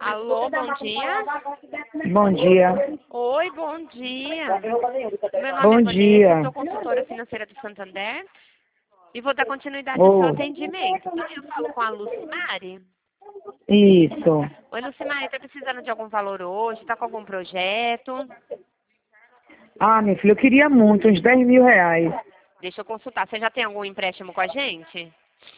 Alô, bom dia. Bom dia. Oi, bom dia. Meu nome Bom é Vanessa, dia. sou consultora financeira do Santander e vou dar continuidade ao seu Oh, atendimento. Eu falo com a Lucimari. isso. Oi, Lucimari, está precisando de algum valor hoje? Está com algum projeto? Ah, minha filha, eu queria muito, uns 10 mil reais. Deixa eu consultar. Você já tem algum empréstimo com a gente?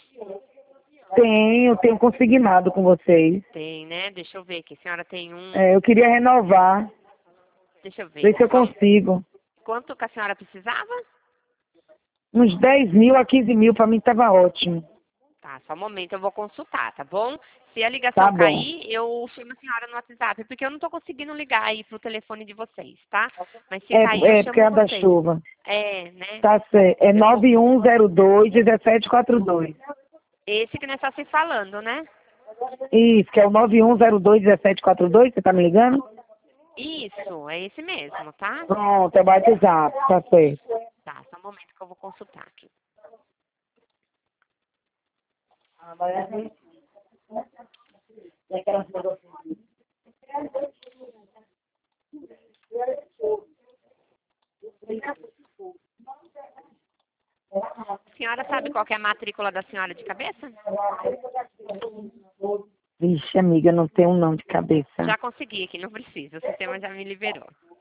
Tenho consignado com vocês. Tem, né? Deixa eu ver aqui. A senhora tem um... Eu queria renovar, Deixa eu ver. ver se eu consigo. Quanto que a senhora precisava? Uns 10 mil a 15 mil, pra mim tava ótimo. Tá, só um momento, eu vou consultar, tá bom? Se a ligação Tá bom. cair, eu chamo a senhora no WhatsApp, porque eu não tô conseguindo ligar aí pro telefone de vocês, tá? Mas se cair, eu Porque é chamo da vocês. chuva. É, né? Tá certo. É Eu vou... 9102-1742. Esse que nós está se falando, né? Isso, que é o 9102-1742, você tá me ligando? Isso, é esse mesmo, tá? Pronto, é o WhatsApp, tá certo. Tá, só um momento que eu vou consultar aqui. A senhora sabe qual que é a matrícula da senhora de cabeça? Vixe, amiga, não tenho não de cabeça. Já consegui aqui, não precisa, o sistema já me liberou.